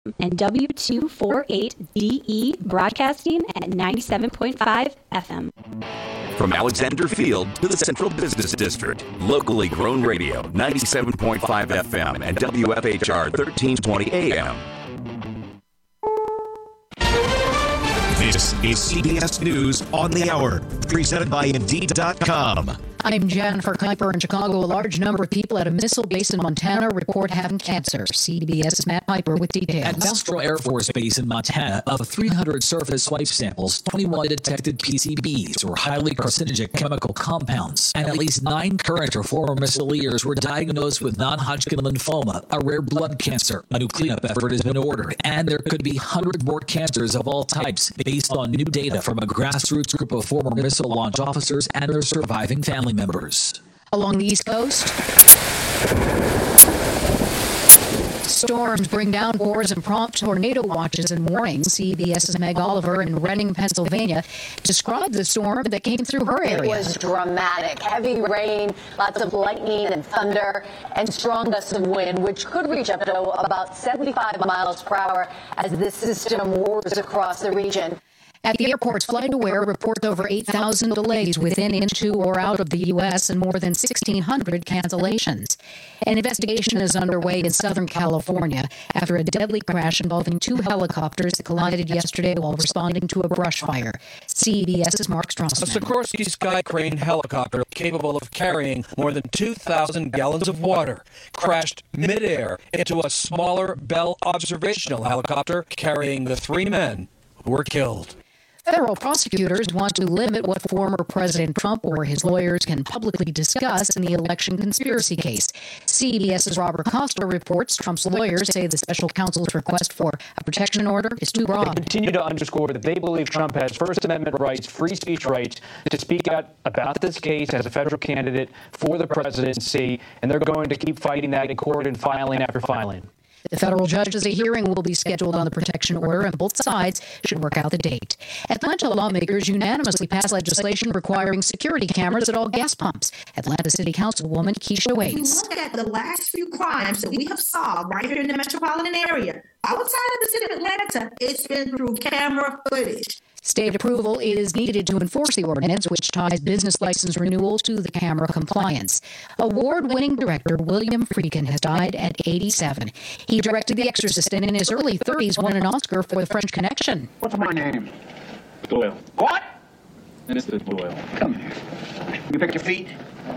and W248DE broadcasting at 97.5 FM. From Alexander Field to the Central Business District, locally grown radio, 97.5 FM and WFHR 1320 AM. This is CBS News on the Hour, presented by Indeed.com. I'm Jennifer Kuiper in Chicago. A large number of people at a missile base in Montana report having cancer. CBS's Matt Piper with details. At Mastro Air Force Base in Montana, of 300 surface swipe samples, 21 detected PCBs, or highly carcinogenic chemical compounds, and at least 9 current or former missileers were diagnosed with non-Hodgkin lymphoma, a rare blood cancer. A new cleanup effort has been ordered, and there could be hundreds more cancers of all types, based on new data from a grassroots group of former missile launch officers and their surviving family members. Along the East Coast, storms bring downpours and prompt tornado watches and warnings. CBS's Meg Oliver in Reading, Pennsylvania, described the storm that came through her area. It was dramatic. Heavy rain, lots of lightning and thunder, and strong gusts of wind, which could reach up to about 75 miles per hour as this system roars across the region. At the airports, FlightAware reports over 8,000 delays within, into, or out of the U.S. and more than 1,600 cancellations. An investigation is underway in Southern California after a deadly crash involving 2 helicopters that collided yesterday while responding to a brush fire. CBS's Mark Strassman. A Sikorsky Sky Crane helicopter capable of carrying more than 2,000 gallons of water crashed midair into a smaller Bell observational helicopter carrying the 3 men who were killed. Federal prosecutors want to limit what former President Trump or his lawyers can publicly discuss in the election conspiracy case. CBS's Robert Costa reports Trump's lawyers say the special counsel's request for a protection order is too broad. They continue to underscore that they believe Trump has First Amendment rights, free speech rights, to speak out about this case as a federal candidate for the presidency, and they're going to keep fighting that in court and filing after filing. The federal judge's hearing will be scheduled on the protection order, and both sides should work out the date. Atlanta lawmakers unanimously passed legislation requiring security cameras at all gas pumps. Atlanta City Councilwoman Keisha Waits. Look at the last few crimes that we have solved right here in the metropolitan area. Outside of the city of Atlanta, it's been through camera footage. State approval is needed to enforce the ordinance, which ties business license renewals to the camera compliance. Award-winning director William Friedkin has died at 87. He directed The Exorcist and in his early 30s won an Oscar for The French Connection. What's my name? Doyle. What? Mr. Doyle. Come here. You pick your feet.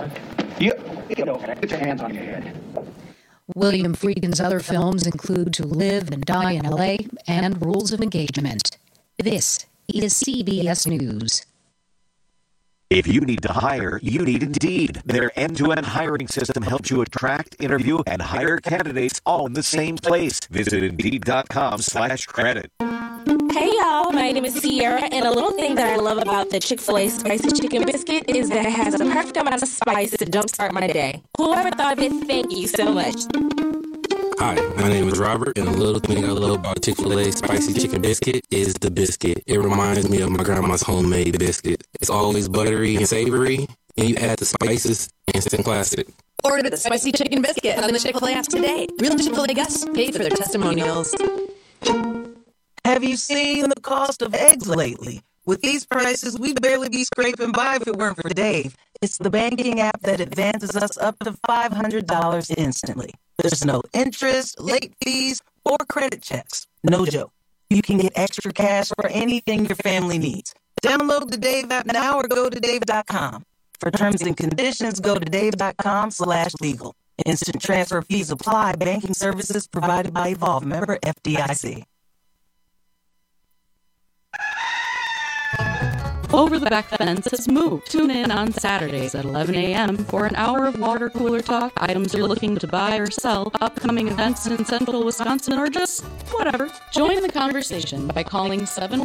Get over there. Get your hands on your head. William Friedkin's other films include To Live and Die in L.A. and Rules of Engagement. This is CBS News. If you need to hire, you need Indeed. Their end-to-end hiring system helps you attract, interview, and hire candidates all in the same place. Visit Indeed.com/credit. Hey y'all, my name is Sierra, and a little thing that I love about the Chick-fil-A Spicy Chicken Biscuit is that it has the perfect amount of spice to jumpstart my day. Whoever thought of it, thank you so much. Hi, my name is Robert, and a little thing I love about Chick-fil-A Spicy Chicken Biscuit is the biscuit. It reminds me of my grandma's homemade biscuit. It's always buttery and savory, and you add the spices, instant classic. Order the Spicy Chicken Biscuit on the Chick-fil-A app today. Real Chick-fil-A guests paid for their testimonials. Have you seen the cost of eggs lately? With these prices, we'd barely be scraping by if it weren't for Dave. It's the banking app that advances us up to $500 instantly. There's no interest, late fees, or credit checks. No joke. You can get extra cash for anything your family needs. Download the Dave app now or go to Dave.com. For terms and conditions, go to Dave.com/legal. Instant transfer fees apply. Banking services provided by Evolve. Member FDIC. Over the Back Fence has moved. Tune in on Saturdays at 11 a.m. for an hour of water cooler talk, items you're looking to buy or sell, upcoming events in central Wisconsin, or just whatever. Join the conversation by calling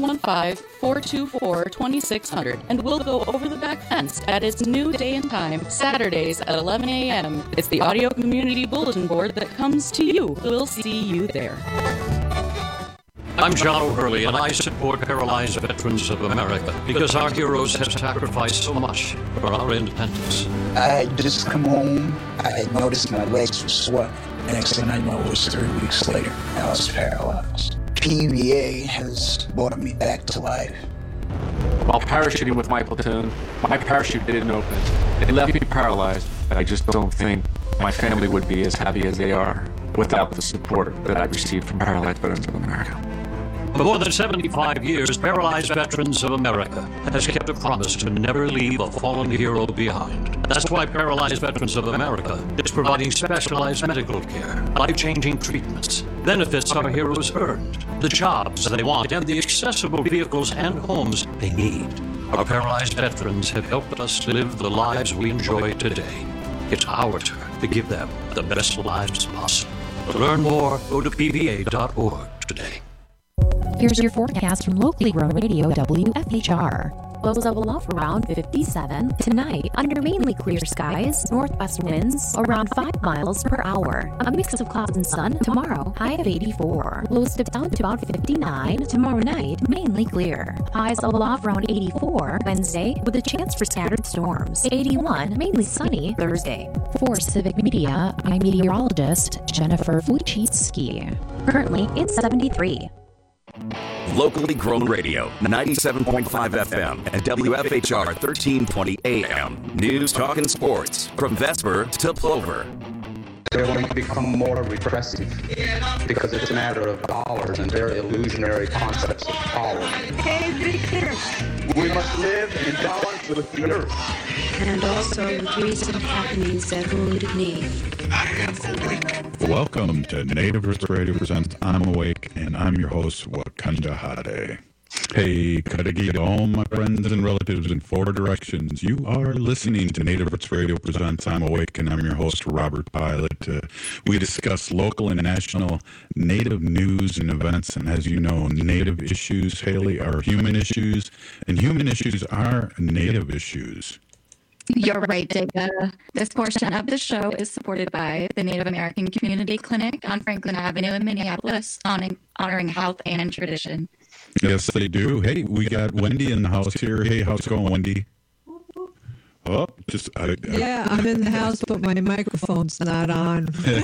715-424-2600, and we'll go over the Back Fence at its new day and time, Saturdays at 11 a.m. It's the audio community bulletin board that comes to you. We'll see you there. I'm John O'Hurley, and I support Paralyzed Veterans of America because our heroes have sacrificed so much for our independence. I had just come home. I had noticed my legs were sore. Next thing I know, it was 3 weeks later. I was paralyzed. PVA has brought me back to life. While parachuting with my platoon, my parachute didn't open. It left me paralyzed. I just don't think my family would be as happy as they are without the support that I received from Paralyzed Veterans of America. For more than 75 years, Paralyzed Veterans of America has kept a promise to never leave a fallen hero behind. That's why Paralyzed Veterans of America is providing specialized medical care, life-changing treatments, benefits our heroes earned, the jobs they want, and the accessible vehicles and homes they need. Our paralyzed veterans have helped us live the lives we enjoy today. It's our turn to give them the best lives possible. To learn more, go to pva.org today. Here's your forecast from locally grown radio WFHR. Lows of aloft around 57. Tonight, under mainly clear skies, northwest winds around 5 miles per hour. A mix of clouds and sun. Tomorrow, high of 84. Lows dip down to about 59. Tomorrow night, mainly clear. Highs of aloft around 84. Wednesday, with a chance for scattered storms. 81, mainly sunny Thursday. For Civic Media, I'm meteorologist Jennifer Fluchitsky. Currently, it's 73. Locally grown radio, 97.5 FM and WFHR 1320 AM. News, talk, and sports from Vesper to Plover. They're going to become more repressive because it's a matter of dollars and their illusionary concepts of power. We must live in balance with the earth. And also with recent happenings that wounded me. I am awake. Welcome to Native Roots Radio presents I'm Awake, and I'm your host, Wakanda Hade. Hey, Kadagi to all my friends and relatives in 4 directions. You are listening to Native Roots Radio presents I'm Awake, and I'm your host, Robert Pilot. We discuss local and national Native news and events, and as you know, Native issues, Haley, are human issues, and human issues are Native issues. You're right, Jacob. This portion of the show is supported by the Native American Community Clinic on Franklin Avenue in Minneapolis, honoring health and tradition. Yes, they do. Hey, we got Wendy in the house here. Hey, how's it going, Wendy? Oh, yeah, I'm in the house, but my microphone's not on.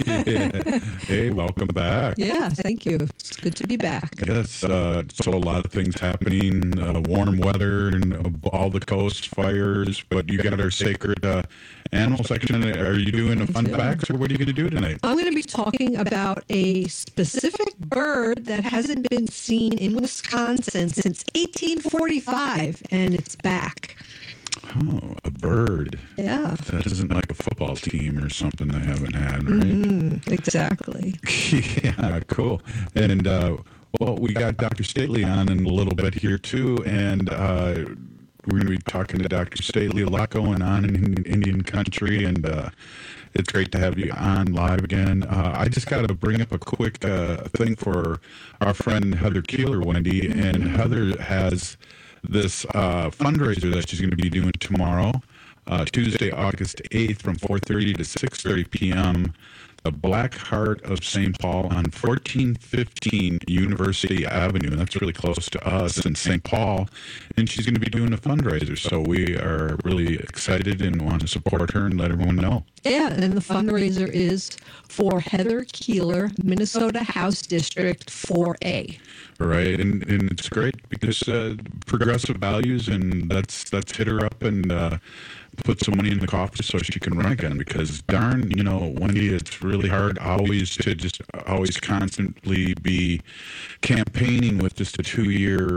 Hey, welcome back. Yeah, thank you. It's good to be back. Yes, so a lot of things happening, warm weather and all the coast fires, but you got our sacred animal section. Are you doing a fun facts, or what are you going to do tonight? I'm going to be talking about a specific bird that hasn't been seen in Wisconsin since 1845, and it's back. Oh, a bird. Yeah. That isn't like a football team or something they haven't had, right? Exactly. Yeah, cool. And, well, we got Dr. Stately on in a little bit here, too, and we're going to be talking to Dr. Stately. A lot going on in Indian country, and it's great to have you on live again. I just got to bring up a quick thing for our friend Heather Keeler, Wendy, and Heather has this fundraiser that she's going to be doing tomorrow, Tuesday, August 8th from 4:30 to 6:30 p.m., the Black Heart of St. Paul on 1415 University Avenue. And that's really close to us in St. Paul. And she's going to be doing a fundraiser. So we are really excited and want to support her and let everyone know. Yeah, and the fundraiser is for Heather Keeler, Minnesota House District 4A. Right, and it's great because progressive values, and that's hit her up and put some money in the coffers so she can run again, because darn, Wendy, it's really hard always constantly be campaigning with just a two-year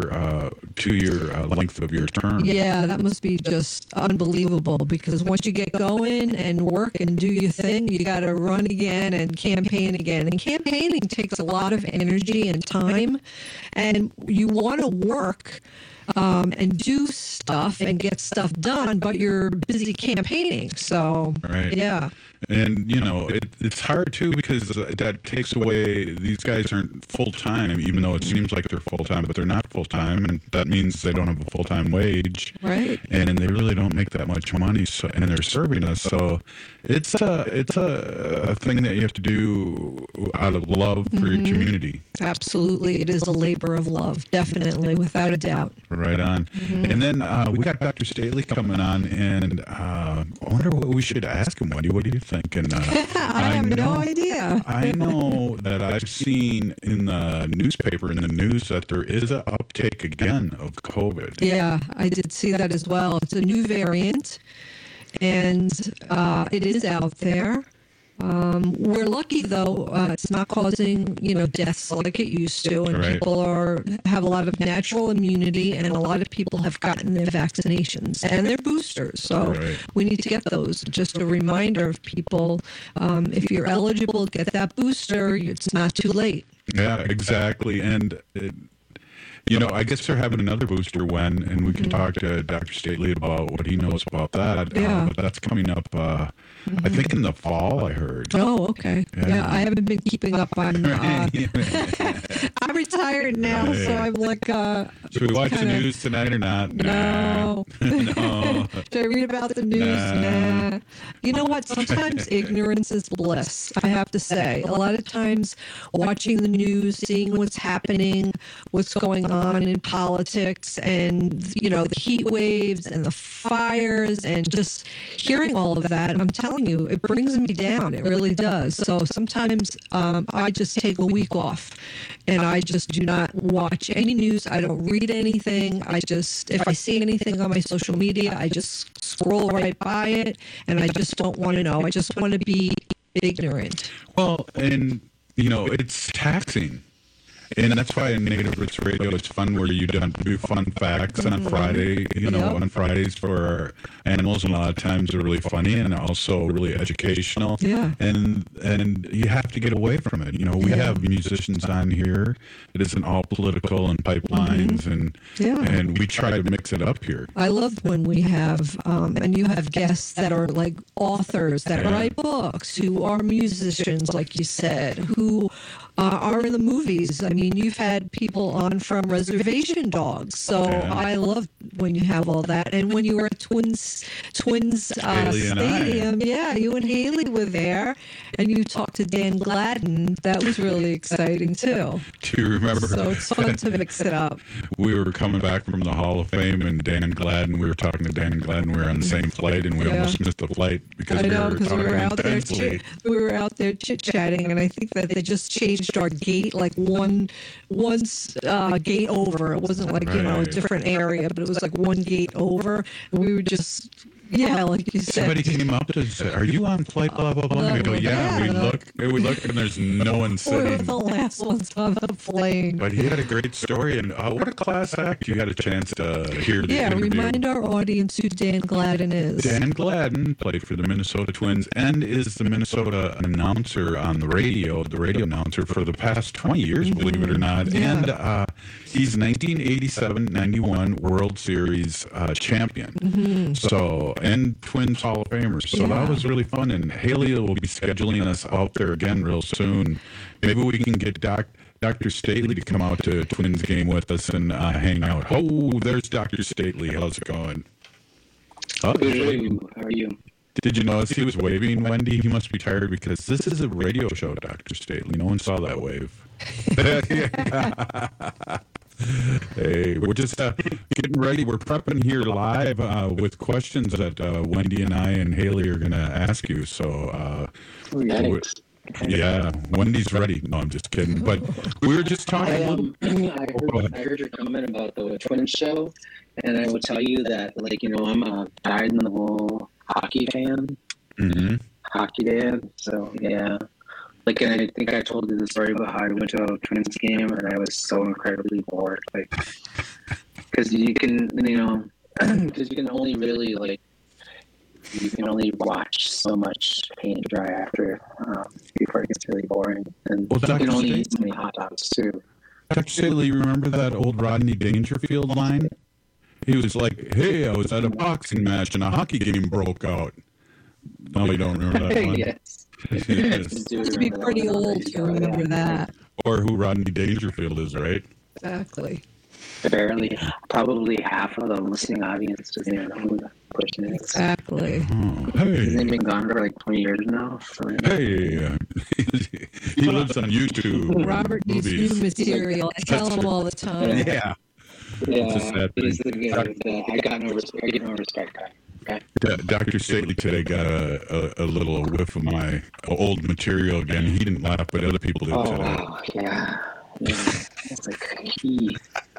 length of your term. Yeah, that must be just unbelievable, because once you get going and work and do your thing, you got to run again and campaign again. And campaigning takes a lot of energy and time, and you want to work and do stuff and get stuff done, but you're busy campaigning. So, right. Yeah. And, it's hard, too, because that takes away, these guys aren't full-time, even though it seems like they're full-time, but they're not full-time, and that means they don't have a full-time wage. Right. And they really don't make that much money, and they're serving us. So it's a thing that you have to do out of love for your community. Absolutely. It is a labor of love, definitely, without a doubt. Right on. Mm-hmm. And then we got Dr. Stately coming on, and I wonder what we should ask him, Wendy. What do you think? And I have no idea. Yeah. I know that I've seen in the newspaper, in the news, that there is an uptake again of COVID. Yeah, I did see that as well. It's a new variant, and it is out there. We're lucky, though, it's not causing, deaths like it used to, and Right. people have a lot of natural immunity, and a lot of people have gotten their vaccinations and their boosters. So Right. we need to get those. Just a reminder of people, if you're eligible, get that booster. It's not too late. Yeah, exactly. And, I guess they're having another booster and we can talk to Dr. Stately about what he knows about that. Yeah. But that's coming up, I think in the fall, I heard. Oh, okay. Yeah, I haven't been keeping up on. I'm retired now, so I'm like. Should we watch the news tonight or not? No. No. Should I read about the news? Nah. You know what? Sometimes ignorance is bliss, I have to say. A lot of times watching the news, seeing what's happening, what's going on in politics, and, the heat waves and the fires, and just hearing all of that, I'm telling you, it brings me down. It really does. So sometimes I just take a week off, and I just do not watch any news. I don't read anything. If I see anything on my social media, I just scroll right by it, and I just don't want to know. I just want to be ignorant. Well, and, it's taxing. And that's why in Native Roots Radio it's fun, where you do fun facts on Friday, on Fridays for our animals, and a lot of times they're really funny and also really educational. Yeah. And you have to get away from it. We have musicians on here. It isn't all political and pipelines, and we try to mix it up here. I love when we have, and you have guests that are like authors that write books, who are musicians, like you said, who are in the movies. I mean, you've had people on from Reservation Dogs, so I love when you have all that. And when you were at Twins Stadium, you and Haley were there, and you talked to Dan Gladden. That was really exciting too. Do you remember? So it's fun to mix it up. We were coming back from the Hall of Fame, and Dan Gladden, we were talking to Dan Gladden. We were on the same flight, and we almost missed the flight because we were talking intensely. We were out there chit-chatting, and I think that they just changed our gate like one gate over. It wasn't like, a different area, but it was like one gate over. And we were just, like you said. Somebody came up to us and said, "Are you on flight, blah, blah, blah?" And we go, "Yeah." We look, and there's no one sitting. We were the last ones on the plane. But he had a great story, and what a class act. You had a chance to hear the interview. Remind our audience who Dan Gladden is. Dan Gladden played for the Minnesota Twins and is the Minnesota announcer on the radio announcer for the past 20 years, believe it or not. Yeah. And he's 1987-91 World Series champion. So, and Twins Hall of Famers. So that was really fun. And Haley will be scheduling us out there again real soon. Maybe we can get Dr. Stately to come out to a Twins game with us and hang out. Oh, there's Dr. Stately. How's it going? How are you? Did you notice he was waving, Wendy? He must be tired because this is a radio show, Dr. Stately. No one saw that wave. Hey, we're just getting ready. We're prepping here live with questions that Wendy and I and Haley are going to ask you. So, yeah, Wendy's ready. No, I'm just kidding. But we were just talking. I heard your comment about the Twins show, and I will tell you that, I'm a dyed-in-the-wool hockey fan, hockey dad. So yeah. And I think I told you the story about how I went to a Twins game and I was so incredibly bored. Because you can, because you can only really, you can only watch so much paint dry after before it gets really boring. And you can only eat so many hot dogs, too. Dr. Stately, remember that old Rodney Dangerfield line? He was like, "Hey, I was at a boxing match and a hockey game broke out." No, you don't remember that one? Yes. You have to be pretty old to remember that. Or who Rodney Dangerfield is, right? Exactly. Barely. Probably half of the listening audience doesn't even know who that person is. Exactly. Oh, hey. He's been gone for 20 years now. So. Hey, he lives on YouTube. Robert needs new material. I tell him all the time. Yeah. Yeah, he's the guy that I get no respect guy. Okay. Dr. Stately today got a little whiff of my old material again. He didn't laugh, but other people did today. Oh, yeah. It's like he.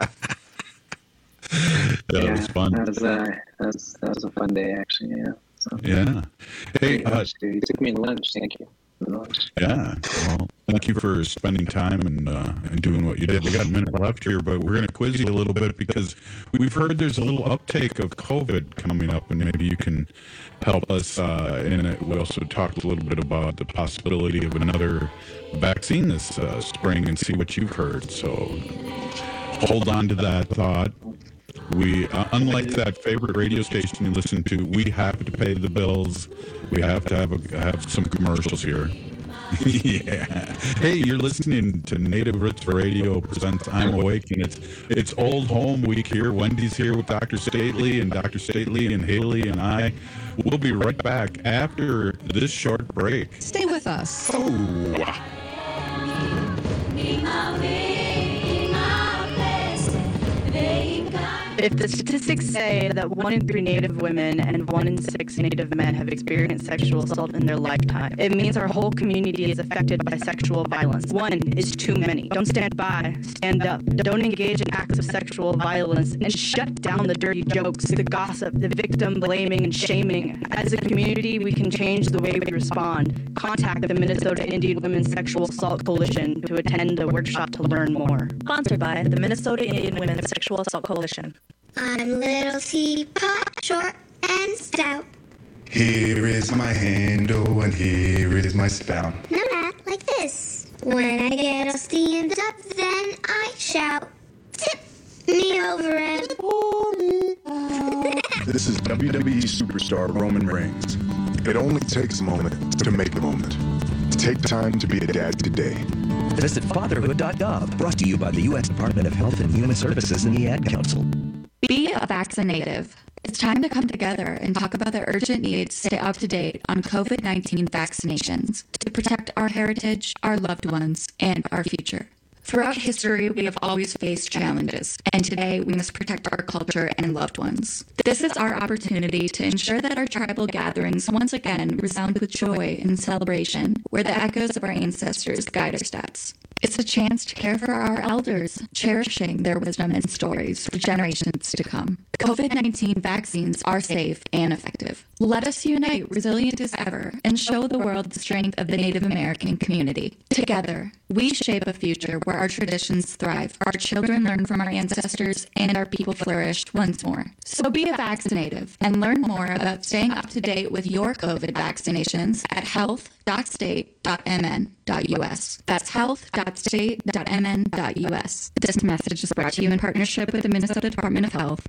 That was fun. That was a fun day, actually. Yeah. So, yeah. Hey, you took me to lunch. Thank you. Yeah. Well, thank you for spending time and doing what you did. We got a minute left here, but we're going to quiz you a little bit because we've heard there's a little uptake of COVID coming up, and maybe you can help us. And we also talked a little bit about the possibility of another vaccine this spring and see what you've heard. So hold on to that thought. We, unlike that favorite radio station you listen to, we have to pay the bills. We have to have some commercials here. Yeah. Hey, you're listening to Native Roots Radio presents I'm Awake, and it's Old Home Week here. Wendy's here with Dr. Stately, and Dr. Stately and Haley and I. We'll be right back after this short break. Stay with us. Oh. If the statistics say that 1 in 3 Native women and 1 in 6 Native men have experienced sexual assault in their lifetime, it means our whole community is affected by sexual violence. 1 is too many. Don't stand by. Stand up. Don't engage in acts of sexual violence and shut down the dirty jokes, the gossip, the victim blaming and shaming. As a community, we can change the way we respond. Contact the Minnesota Indian Women's Sexual Assault Coalition to attend a workshop to learn more. Sponsored by the Minnesota Indian Women's Sexual Assault Coalition. I'm little teapot, short and stout. Here is my handle and here is my spout. Now not like this. When I get all steamed up, then I shout, tip me over and pour me out. This is WWE superstar Roman Reigns. It only takes a moment to make a moment. Take time to be a dad today. Visit fatherhood.gov, brought to you by the U.S. Department of Health and Human Services and the Ad Council. Be a vaccinative. It's time to come together and talk about the urgent need to stay up to date on COVID-19 vaccinations to protect our heritage, our loved ones, and our future. Throughout history, we have always faced challenges, and today we must protect our culture and loved ones. This is our opportunity to ensure that our tribal gatherings once again resound with joy and celebration, where the echoes of our ancestors guide our steps. It's a chance to care for our elders, cherishing their wisdom and stories for generations to come. COVID-19 vaccines are safe and effective. Let us unite, resilient as ever, and show the world the strength of the Native American community. Together, we shape a future where our traditions thrive, our children learn from our ancestors, and our people flourish once more. So be a vaccinative and learn more about staying up to date with your COVID vaccinations at health.state.mn.us. That's health.state.mn.us. This message is brought to you in partnership with the Minnesota Department of Health.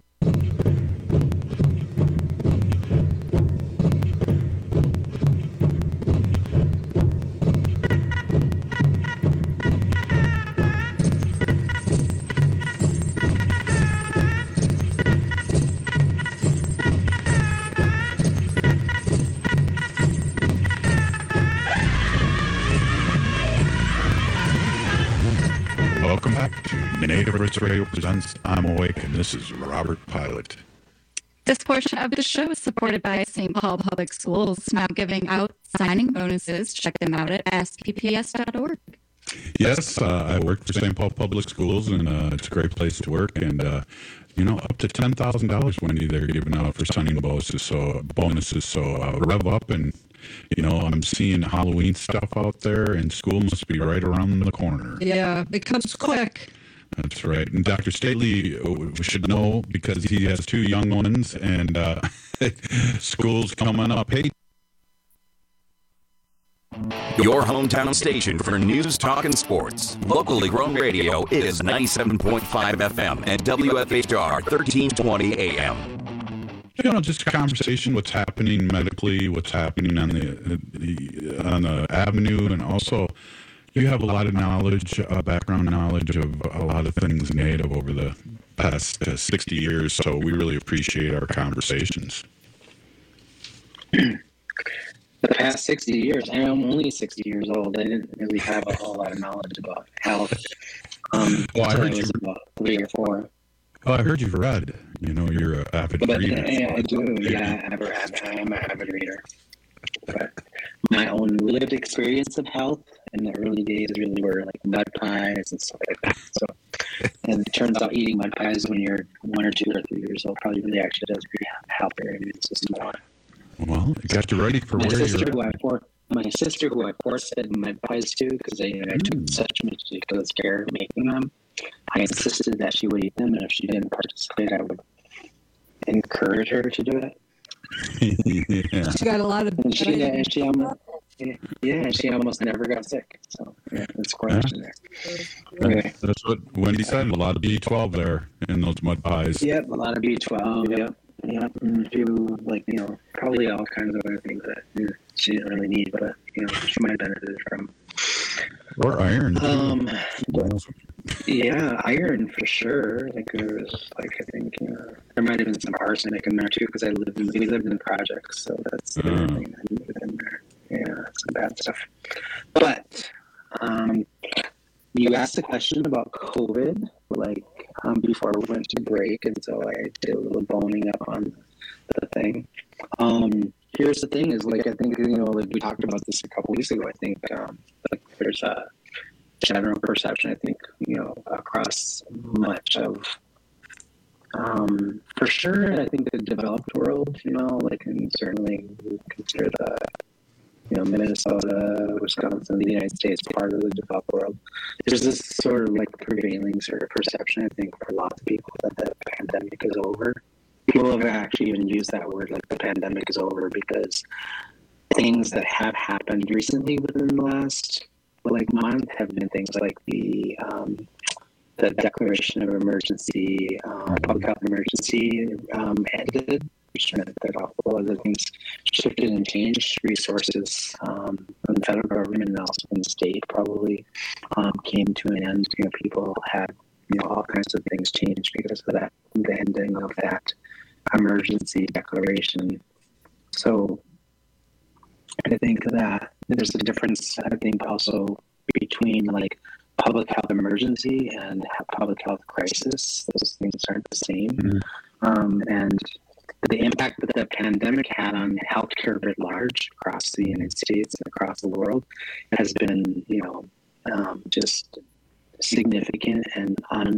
Welcome back to Native Roots Radio presents I'm Awake, and this is Robert Pilot. This portion of the show is supported by St. Paul Public Schools, now giving out signing bonuses. Check them out at spps.org. Yes, I work for St. Paul Public Schools, and it's a great place to work. And up to $10,000, Wendy, they're giving out for signing bonuses. So rev up, and I'm seeing Halloween stuff out there, and school must be right around the corner. Yeah, it comes quick. That's right. And Dr. Stately should know because he has 2 young ones, and school's coming up. Hey. Your hometown station for news, talk, and sports. Locally grown radio is 97.5 FM and WFHR 1320 AM. Just a conversation, what's happening medically, what's happening on the avenue, and also you have a lot of knowledge, background knowledge of a lot of things Native over the past 60 years, so we really appreciate our conversations. The past 60 years, I am only 60 years old. I didn't really have a whole lot of knowledge about health. Well, I heard you was about 3 or 4. Oh, I heard you've read. You know, you're an avid reader. Yeah, I do. Yeah, I'm an avid reader. But my own lived experience of health in the early days really were like mud pies and stuff like that. So, and it turns out eating mud pies when you're 1 or 2 or 3 years old probably really actually does help your immune system out. Well, it got you ready for where you're at. My sister, who I force fed mud pies to because I took such ridiculous care of making them, I insisted that she would eat them, and if she didn't participate, I would encourage her to do it. Yeah. She got a lot of. And she almost never got sick. So yeah, it's correlation there. Anyway. That's what Wendy said. A lot of B12 there in those mud pies. Yep, a lot of B12. Yep. And a few, like, you know, probably all kinds of other things that she didn't really need, but you know, she might have benefited from. Or iron. Yeah, iron for sure. Like there was, like, I think there might have been some arsenic in there too, because we lived in projects, so that's the other thing that moved in there. Yeah, some bad stuff. But you asked a question about COVID, like before we went to break, and so I did a little boning up on the thing. Here's the thing: is like I think like we talked about this a couple weeks ago. I think like there's a general perception, I think, across much of, for sure, I think the developed world, like, and certainly we consider the, Minnesota, Wisconsin, the United States part of the developed world. There's this sort of like prevailing sort of perception, I think, for lots of people that the pandemic is over. People have actually even used that word, like the pandemic is over, because things that have happened recently within the last month have been things like the declaration of emergency, public health emergency ended, which meant that a lot of the things shifted and changed. Resources from the federal government and also from the state probably came to an end. People had all kinds of things changed because of that, the ending of that emergency declaration. So I think that there's a difference, I think, also between like public health emergency and public health crisis. Those things aren't the same. And the impact that the pandemic had on healthcare writ large across the United States and across the world has been, just significant and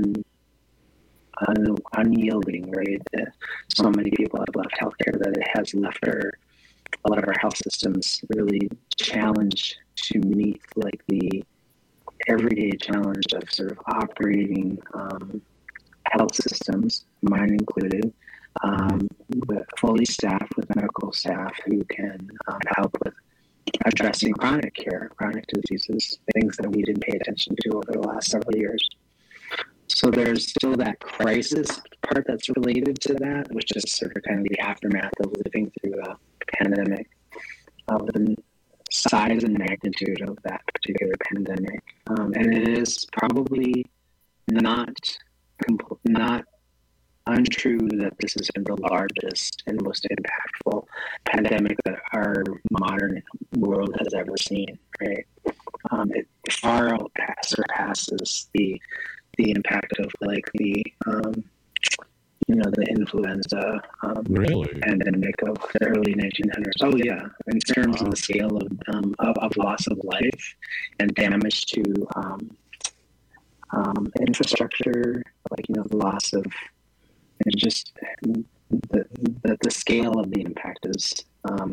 unyielding, right? So many people have left healthcare that it has left a lot of our health systems really challenged to meet like the everyday challenge of sort of operating health systems, mine included, fully staffed with medical staff who can help with addressing chronic diseases, things that we didn't pay attention to over the last several years. So there's still that crisis part that's related to that, which is sort of kind of the aftermath of living through a pandemic, of the size and magnitude of that particular pandemic. And it is probably not untrue that this has been the largest and most impactful pandemic that our modern world has ever seen, right? It far surpasses the impact of like the influenza pandemic of the early 1900s. Oh yeah, in terms of the scale of loss of life and damage to infrastructure, like the loss of, and just the scale of the impact is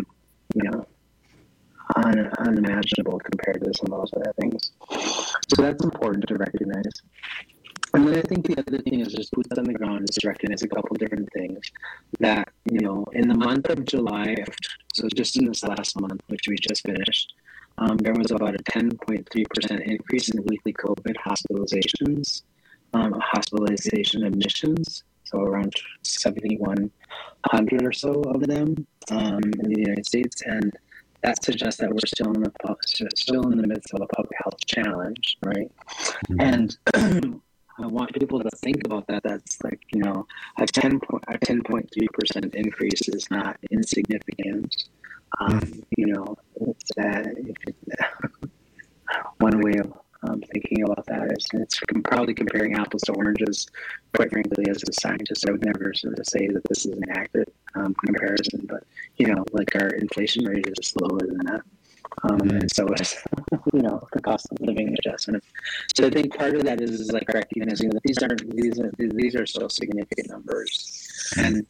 unimaginable compared to some of those other things. So that's important to recognize. And then I think the other thing is just boots on the ground is to recognize a couple different things that, in the month of July, so just in this last month, which we just finished, there was about a 10.3% increase in weekly COVID hospitalizations, hospitalization admissions, so around 7,100 or so of them in the United States. And that suggests that we're still in the midst of a public health challenge, right? And I want people to think about that. That's like, a 10.3% increase is not insignificant. It's that one way of thinking about that. It's probably comparing apples to oranges. Quite frankly, as a scientist, I would never sort of say that this is an accurate comparison. But like our inflation rate is lower than that, and so is the cost of living adjustment. So I think part of that is like recognizing that these are still significant numbers, and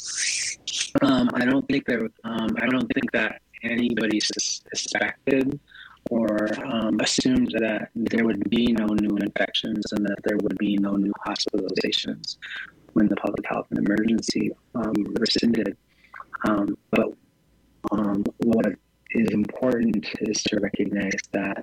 I don't think that anybody suspected or assumed that there would be no new infections and that there would be no new hospitalizations when the public health emergency rescinded. But what is important is to recognize that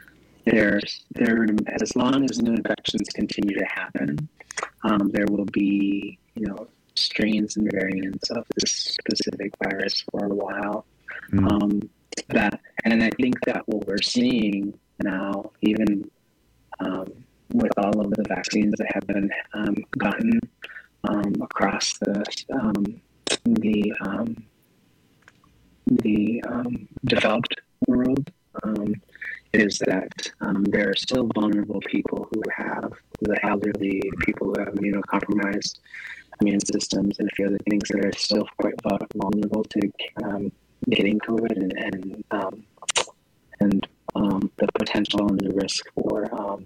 as long as new infections continue to happen, there will be strains and variants of this specific virus for a while. And I think that what we're seeing now, even with all of the vaccines that have been gotten across the developed world, is that there are still vulnerable people who have the elderly, people who have immunocompromised immune systems, and a few other things that are still quite vulnerable to getting COVID, and the potential and the risk for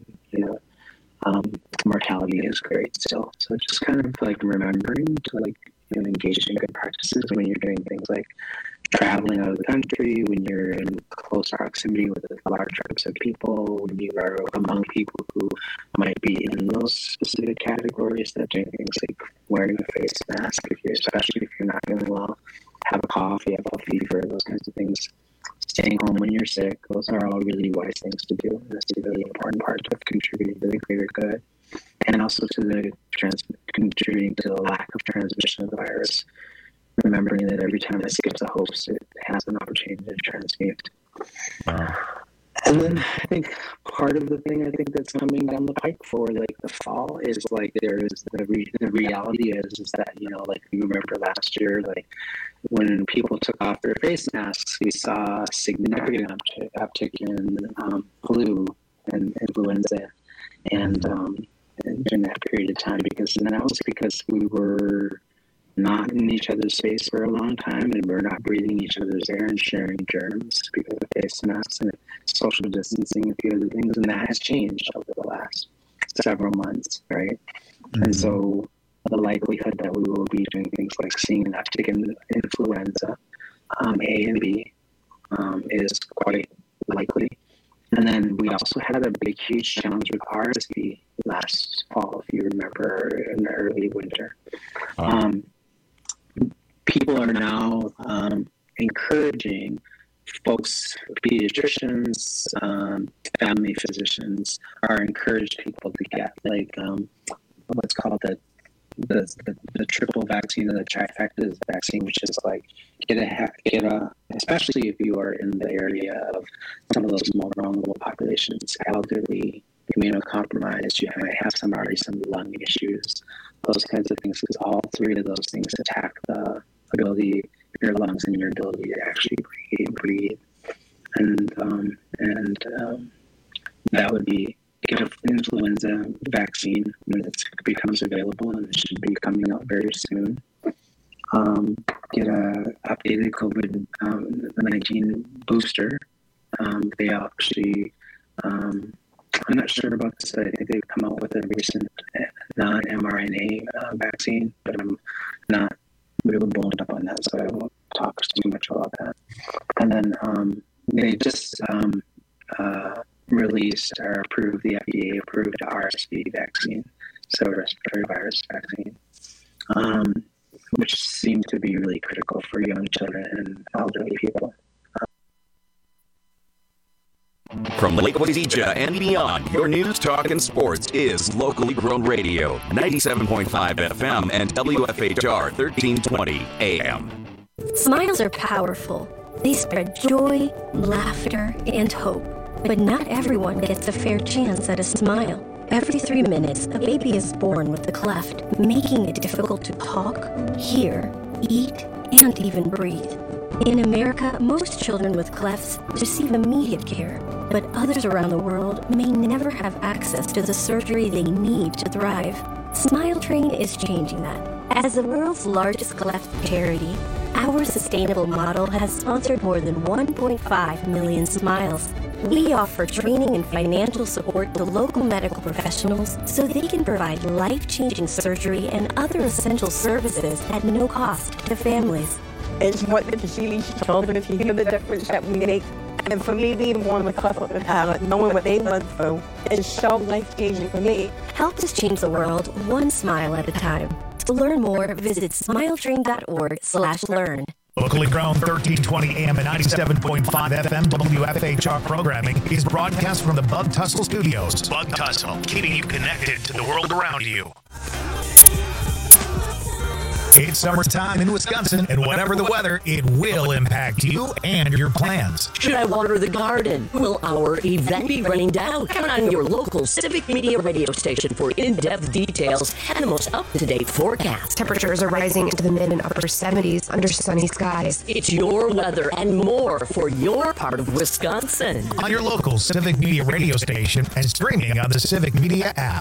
mortality is great still. So just kind of like remembering to engage in good practices when you're doing things like traveling out of the country, when you're in close proximity with large groups of people, when you are among people who might be in those specific categories, that doing things like wearing a face mask, especially if you're not feeling well, have a cough, you have a fever, those kinds of things. Staying home when you're sick, those are all really wise things to do. And that's a really important part of contributing to the greater good. And also to contributing to the lack of transmission of the virus. Remembering that every time it skips a host, it has an opportunity to transmute. And then I think part of the thing that's coming down the pike for the fall is there is the reality is that you remember last year when people took off their face masks, we saw a significant uptick in flu and influenza, and during that period of time and that was because we were not in each other's space for a long time, and we're not breathing each other's air and sharing germs because of face masks and social distancing and a few other things, and that has changed over the last several months, right? Mm-hmm. And so the likelihood that we will be doing things like seeing an uptick in influenza A and B is quite likely. And then we also had a big, huge challenge with RSV last fall, if you remember, in the early winter. People are now encouraging folks, pediatricians, family physicians are encouraged people to get what's called the triple vaccine or the trifecta vaccine, which is get a especially if you are in the area of some of those more vulnerable populations, elderly, immunocompromised, you might have some lung issues, those kinds of things, because all three of those things attack the ability of your lungs and your ability to actually breathe. And that would be get an influenza vaccine when it becomes available, and it should be coming out very soon. Get a updated COVID-19 booster. They actually, I'm not sure about this, but I think they've come out with a recent non-mRNA vaccine, but I'm not really blown up on that, so I won't talk too much about that. And then they just released or approved, the FDA approved RSV vaccine, so respiratory virus vaccine, which seemed to be really critical for young children and elderly people. From Lake Wazeeja and beyond, your news, talk, and sports is locally grown radio, 97.5 FM and WFHR 1320 AM. Smiles are powerful. They spread joy, laughter, and hope. But not everyone gets a fair chance at a smile. Every 3 minutes, a baby is born with a cleft, making it difficult to talk, hear, eat, and even breathe. In America, most children with clefts receive immediate care, but others around the world may never have access to the surgery they need to thrive. Smile Train is changing that. As the world's largest cleft charity, our sustainable model has sponsored more than 1.5 million smiles. We offer training and financial support to local medical professionals so they can provide life-changing surgery and other essential services at no cost to families. It's wonderful to see these children, to hear the difference that we make. And for me, being born with cleft palate, knowing what they went through, is so life-changing for me. Help us change the world one smile at a time. To learn more, visit smiletrain.org/learn. Locally grown 1320 AM and 97.5 FM WFHR programming is broadcast from the Bug Tussle Studios. Bug Tussle, keeping you connected to the world around you. It's summertime in Wisconsin, and whatever the weather, it will impact you and your plans. Should I water the garden? Will our event be running down? Count on your local Civic Media radio station for in-depth details and the most up-to-date forecast. Temperatures are rising into the mid and upper 70s under sunny skies. It's your weather and more for your part of Wisconsin. On your local Civic Media radio station and streaming on the Civic Media app.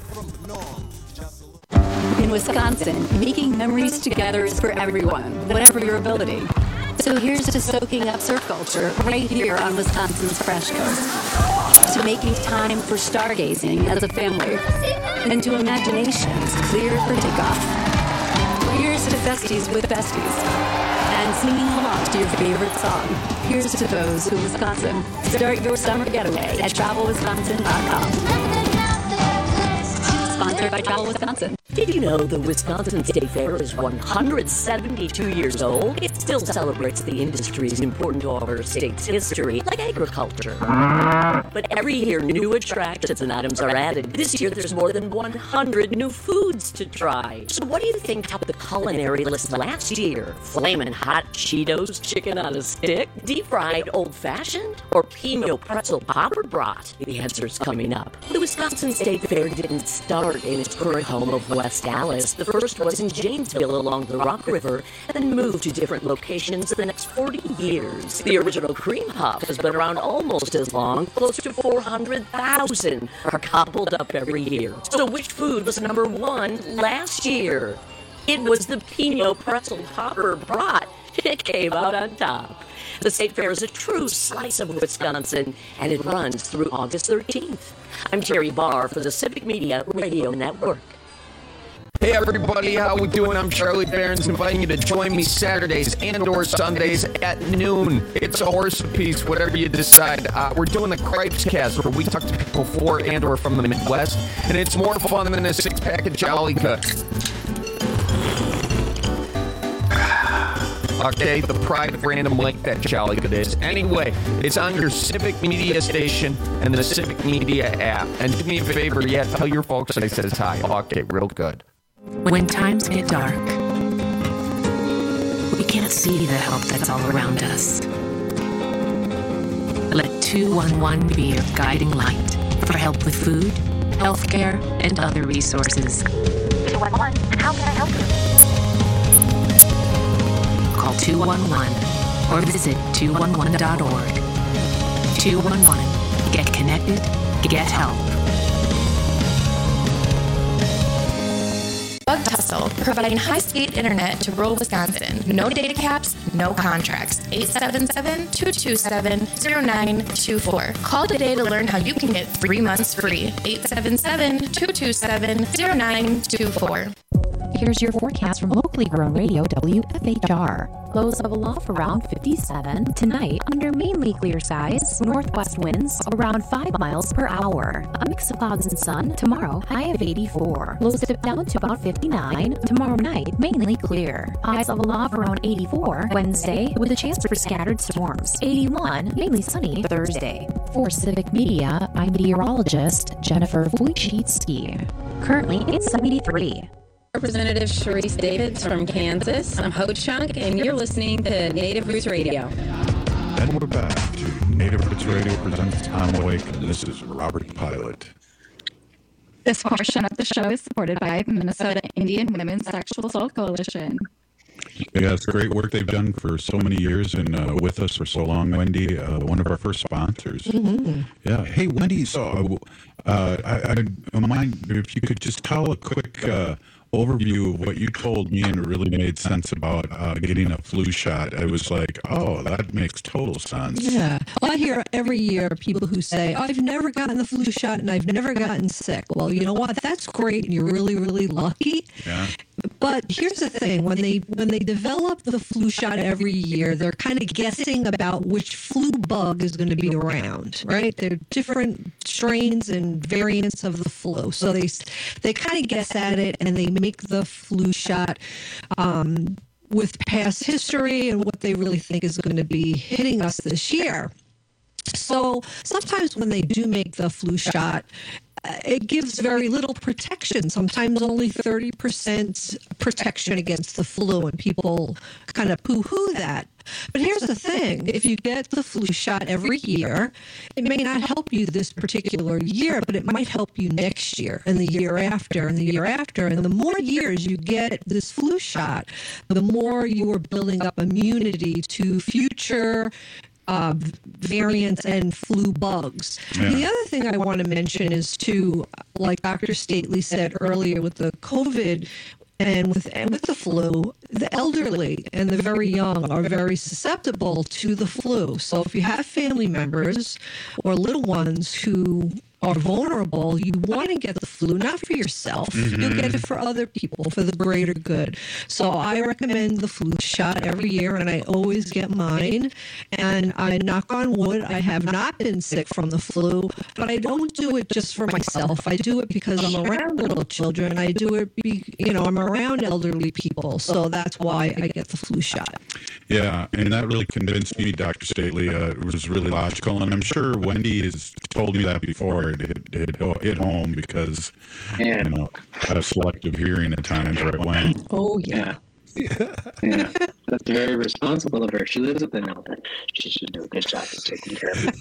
In Wisconsin, making memories together is for everyone, whatever your ability. So here's to soaking up surf culture right here on Wisconsin's Fresh Coast. To making time for stargazing as a family. And to imaginations clear for takeoff. Here's to festies with besties. And singing along to your favorite song. Here's to those who Wisconsin. Start your summer getaway at TravelWisconsin.com. Sponsored by Travel Wisconsin. Did you know the Wisconsin State Fair is 172 years old? It still celebrates the industries important to our state's history, like agriculture. But every year, new attractions and items are added. This year, there's more than 100 new foods to try. So what do you think topped the culinary list last year? Flamin' hot Cheetos, chicken on a stick, deep-fried old-fashioned, or Pino pretzel popper brat? The answer's coming up. The Wisconsin State Fair didn't start in its current home of West Allis. The first was in Janesville along the Rock River, and then moved to different locations in the next 40 years. The original cream puff has been around almost as long. Close to 400,000 are gobbled up every year. So which food was number one last year? It was the Pino pretzel popper brat. It came out on top. The State Fair is a true slice of Wisconsin, and it runs through August 13th. I'm Terry Barr for the Civic Media Radio Network. Hey everybody, how we doing? I'm Charlie Behrens, inviting you to join me Saturdays and or Sundays at noon. It's a horse apiece, whatever you decide. We're doing the Cripes Cast, where we talk to people for and or from the Midwest, and it's more fun than a six-pack of Jollica. Okay, the pride of random like that Jollica is. Anyway, it's on your Civic Media station and the Civic Media app. And do me a favor, tell your folks I says hi. Okay, real good. When times get dark, we can't see the help that's all around us. Let 211 be your guiding light for help with food, healthcare, and other resources. 211, how can I help you? Call 211 or visit 211.org. 211. Get connected, get help. Bug Tussle, providing high-speed internet to rural Wisconsin. No data caps, no contracts. 877-227-0924. Call today to learn how you can get 3 months free. 877-227-0924. Here's your forecast from locally grown radio WFHR. Lows of aloft around 57. Tonight, under mainly clear skies, northwest winds around 5 miles per hour. A mix of clouds and sun. Tomorrow, high of 84. Lows dip down to about 59. Tomorrow night, mainly clear. Highs of aloft around 84. Wednesday, with a chance for scattered storms. 81, mainly sunny Thursday. For Civic Media, I'm meteorologist Jennifer Wojcicki. Currently, it's 73. Representative Sharice Davids from Kansas. I'm Ho Chunk, and you're listening to Native Roots Radio. And we're back to Native Roots Radio presents Tom Awake, and this is Robert Pilot. This portion of the show is supported by the Minnesota Indian Women's Sexual Assault Coalition. Yeah, it's great work they've done for so many years and with us for so long, Wendy. One of our first sponsors. Mm-hmm. Yeah. Hey, Wendy. So, I mind if you could just tell a quick overview of what you told me, and it really made sense about getting a flu shot. I was like, oh, that makes total sense. Yeah. Well, I hear every year people who say, oh, I've never gotten the flu shot and I've never gotten sick. Well, you know what? That's great, and you're really, really lucky. Yeah. But here's the thing: when they develop the flu shot every year, they're kind of guessing about which flu bug is going to be around, right? There are different strains and variants of the flu, so they kind of guess at it, and they make the flu shot with past history and what they really think is going to be hitting us this year. So sometimes when they do make the flu shot, it gives very little protection, sometimes only 30% protection against the flu, and people kind of poo-hoo that. But here's the thing: if you get the flu shot every year, it may not help you this particular year, but it might help you next year and the year after and the year after. And the more years you get this flu shot, the more you are building up immunity to future variants and flu bugs. Yeah. The other thing I want to mention is, too, like Dr. Stately said earlier with the COVID and with the flu, the elderly and the very young are very susceptible to the flu. So if you have family members or little ones who are vulnerable, you want to get the flu, not for yourself. Mm-hmm. You'll get it for other people, for the greater good. So I recommend the flu shot every year, and I always get mine. And I knock on wood, I have not been sick from the flu, but I don't do it just for myself. I do it because I'm around little children. I do it, I'm around elderly people. So that's why I get the flu shot. Yeah, and that really convinced me, Dr. Stately. It was really logical, and I'm sure Wendy has told me that before. It hit home because, I have selective hearing at times, right, Wendy? Oh, yeah. Yeah, that's very responsible of her. She lives with an elder. She should do a good job of taking care of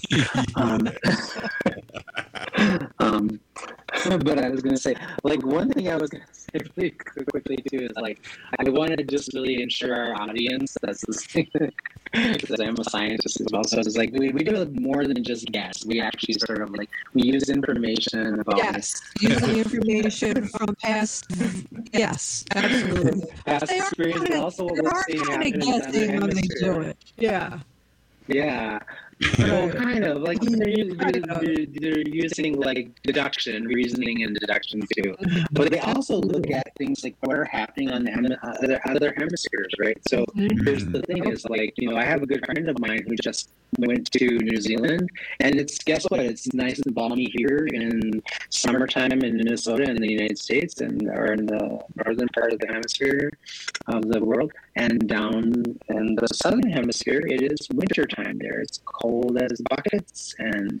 it. But I was going to say, one thing I was going to say really quickly too is I wanted to just really ensure our audience that's listening, because I'm a scientist as well. So it's we do more than just guess. We actually sort of we use information about using information from past. Yes, absolutely. Past experience, also what we're seeing happening guessing when they do it. Yeah. Yeah. So kind of they're using deduction, reasoning, and deduction too. But they also look at things like what are happening on the other hemispheres, right? So here's the thing: is I have a good friend of mine who just went to New Zealand, and guess what? It's nice and balmy here in summertime in Minnesota in the United States, or in the northern part of the hemisphere of the world, and down in the southern hemisphere, it is wintertime there. It's cold as buckets, and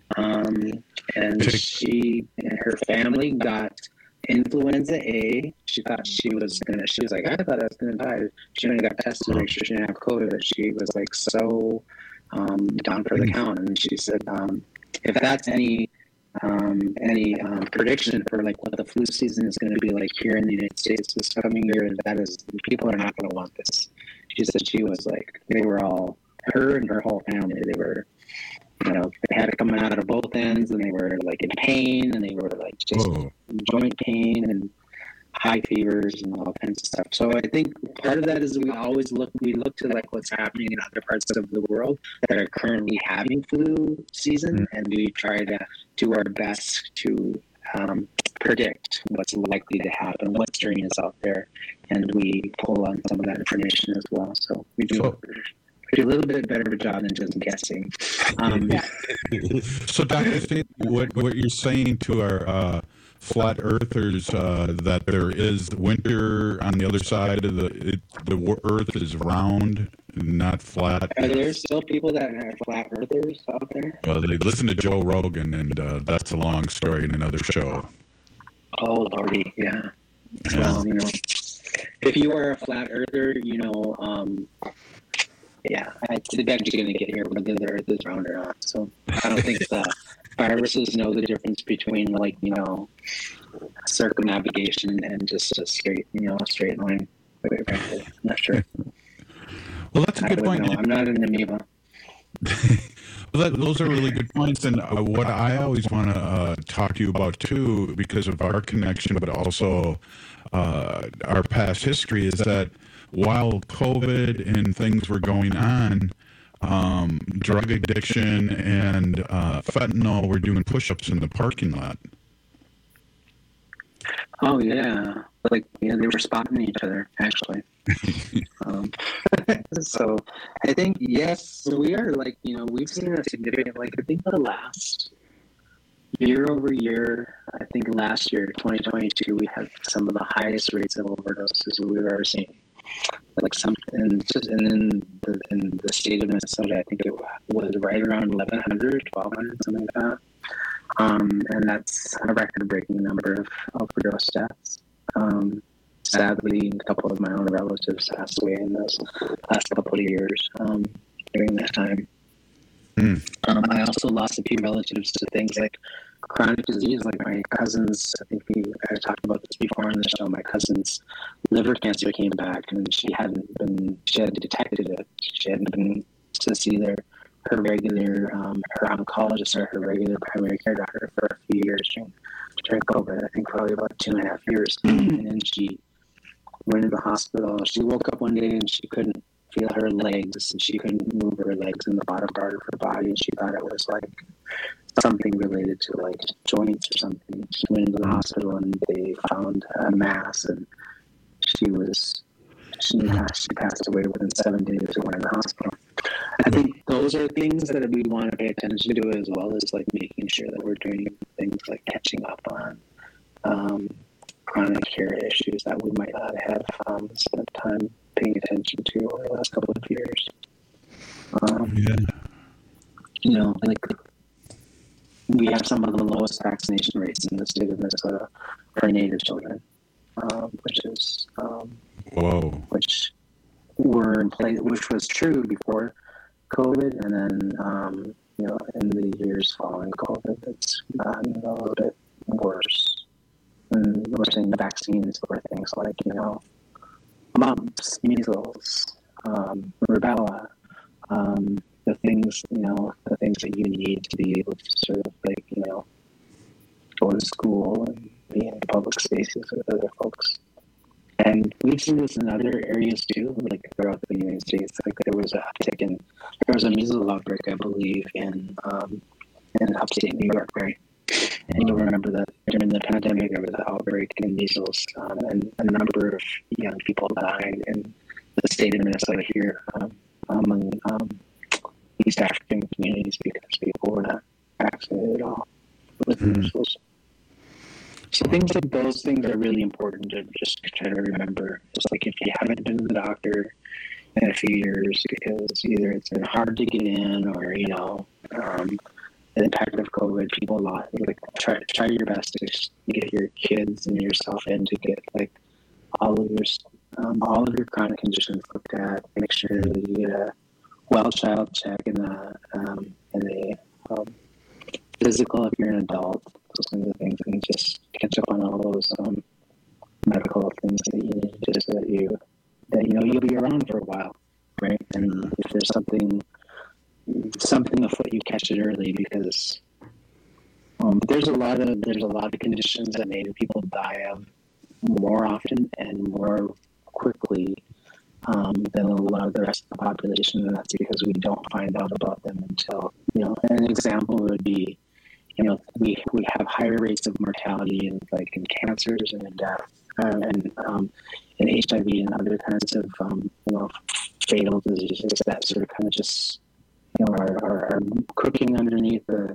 she and her family got influenza A. She thought she was like, I thought I was gonna die. She went and got tested to make sure she didn't have COVID. She was so down for the count, and she said, if that's any prediction for what the flu season is going to be like here in the United States this coming year, that is, people are not going to want this. She said she was they were all, her and her whole family, they were, they had it coming out of both ends, and they were in pain, and they were just joint pain and high fevers and all kinds of stuff. So I think part of that is we look to what's happening in other parts of the world that are currently having flu season, and we try to do our best to predict what's likely to happen, what strain is out there, and we pull on some of that information as well. So we do a little bit better of a job than just guessing. So, Dr. State, what you're saying to our flat earthers, that there is winter on the other side of the earth is round, not flat. Are there still people that are flat earthers out there? Well, they listen to Joe Rogan, and that's a long story in another show. Oh, Lordy, yeah. Well, if you are a flat earther, I bet you're going to get here whether the earth is round or not. So I don't think the viruses know the difference between circumnavigation and just a straight line. frankly. I'm not sure. Well, that's a good point. I'm not an amoeba. Well, those are really good points. And what I always want to talk to you about, too, because of our connection, but also our past history, is that while COVID and things were going on, drug addiction and fentanyl were doing push-ups in the parking lot. Oh, yeah. Like, they were spotting each other, actually. So I think, yes, we are, like, we've seen a significant, like, I think the last year over year, I think last year, 2022, we had some of the highest rates of overdoses we've ever seen. Like in the state of Minnesota, I think it was right around 1,100, 1,200, something like that. And that's a record-breaking number of overdose deaths. Sadly, a couple of my own relatives passed away in those last couple of years during that time. I also lost a few relatives to things like chronic disease, like my cousin's. I think I talked about this before on the show. My cousin's liver cancer came back, and she had detected it. She hadn't been to see her regular, her oncologist or her regular primary care doctor for a few years during COVID. I think probably about 2.5 years. And then she went to the hospital. She woke up one day and she couldn't feel her legs, and she couldn't move her legs in the bottom part of her body, and she thought it was like something related to like joints or something. She went into the hospital and they found a mass, and she passed away within 7 days of going in the hospital. I think those are things that we want to pay attention to, as well as like making sure that we're doing things like catching up on chronic care issues that we might not have spent time paying attention to over the last couple of years. Like we have some of the lowest vaccination rates in the state of Minnesota for Native children, which is which were in place, which was true before COVID, and then in the years following COVID, it's gotten a little bit worse. And we're seeing vaccines for things like mumps, measles, rubella, the things that you need to be able to sort of like go to school and be in public spaces with other folks. And we've seen this in other areas too, like throughout the United States. Like there was a measles outbreak, I believe, in upstate New York, right? And you'll remember that during the pandemic, there was an outbreak in measles, and a number of young people died in the state of Minnesota here among East African communities because people were not vaccinated at all with measles. So things like those things are really important to just try to remember. Just like if you haven't been to the doctor in a few years because either it's been hard to get in or, the impact of COVID, people try your best to get your kids and yourself in to get like all of your chronic conditions looked at. Make sure that you get a well child check and a physical if you're an adult. Those kinds of things, and just catch up on all those medical things that you need, just so that you'll be around for a while, right? And if there's something afoot, you catch it early, because there's a lot of conditions that Native people die of more often and more quickly than a lot of the rest of the population, and that's because we don't find out about them until an example would be. We have higher rates of mortality in cancers and in death, and in HIV and other kinds of fatal diseases that sort of kind of just are cooking underneath the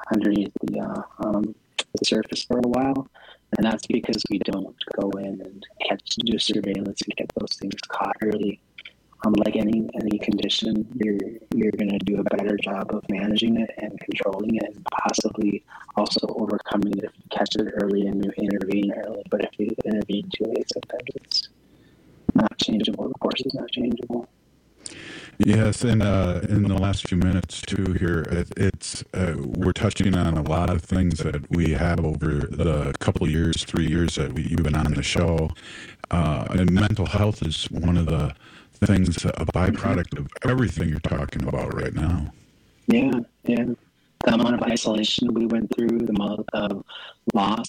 surface for a while, and that's because we don't go in and do surveillance and get those things caught early. Like any condition, you're going to do a better job of managing it and controlling it, and possibly also overcoming it if you catch it early and you intervene early. But if you intervene too late, sometimes it's not changeable. The course is not changeable. Yes, and in the last few minutes too here, we're touching on a lot of things that we have over the couple of years, 3 years that you've been on the show, And mental health is one of the things, a byproduct of everything you're talking about right now. Yeah. The amount of isolation we went through, the amount of loss,